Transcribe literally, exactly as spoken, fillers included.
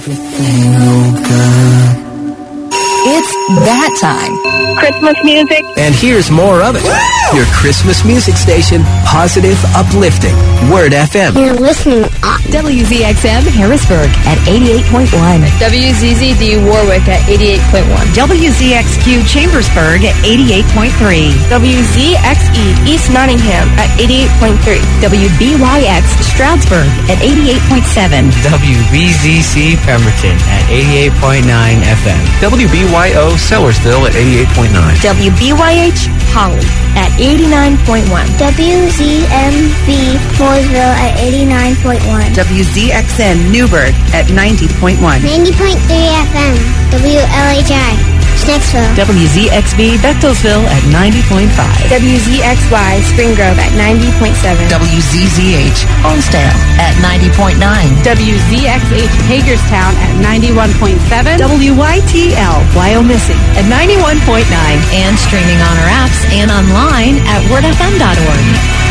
everything okay? It's that time. Christmas music. And here's more of it. Woo! Your Christmas music station, positive, uplifting. Word F M. You're listening up. W Z X M Harrisburg at eighty-eight point one. W Z Z D Warwick at eighty-eight point one. W Z X Q Chambersburg at eighty-eight point three. W Z X E East Nottingham at eighty-eight point three. W B Y X Stroudsburg at eighty-eight point seven. W B Z C Pemberton at eighty-eight point nine F M. W B Y O Sellersville at eighty-eight point nine. W B Y H Holly at eighty-nine point one. W Z M B Mooresville at eighty-nine point one. W Z X N Newburgh at ninety point one. ninety point three F M. W L H I Snexville. W Z X B Bechtelsville at ninety point five. W Z X Y Spring Grove at ninety point seven. W Z Z H Homestead at ninety point nine. W Z X H Hagerstown at ninety-one point seven. W Y T L Wyomissing at ninety-one point nine. And streaming on our apps and online at word f m dot org.